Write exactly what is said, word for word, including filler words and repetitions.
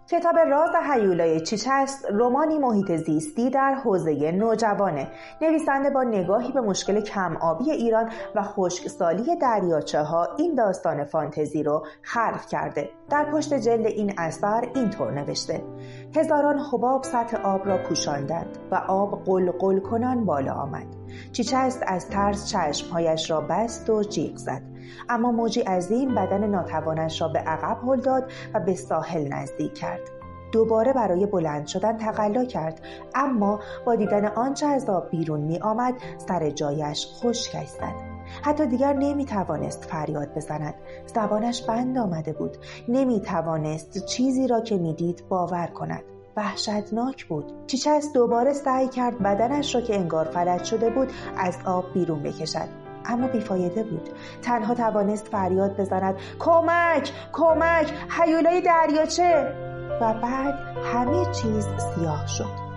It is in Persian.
کتاب راز هیولای چیچست رمانی محیط زیستی در حوزه نوجوانه. نویسنده با نگاهی به مشکل کم آبی ایران و خشکسالی دریاچه ها این داستان فانتزی رو خلق کرده. در پشت جلد این اثر اینطور نوشته: هزاران حباب سطح آب را پوشاندند و آب قلقل کنان بالا آمد. چیچست از ترس چشمهایش را بست و جیغ زد، اما موجی عظیم بدن ناتوانش را به عقب هل داد و به ساحل نزدیک کرد. دوباره برای بلند شدن تقلا کرد، اما با دیدن آنچه از آب بیرون می آمد سر جایش خشک ایستاد. حتی دیگر نمی توانست فریاد بزند. زبانش بند آمده بود. نمی توانست چیزی را که می دید باور کند. وحشتناک بود. چیچست دوباره سعی کرد بدنش را که انگار فلج شده بود از آب بیرون بکشد، اما بیفایده بود. تنها توانست فریاد بزند: کمک! کمک! هیولای دریاچه! و بعد همه چیز سیاه شد.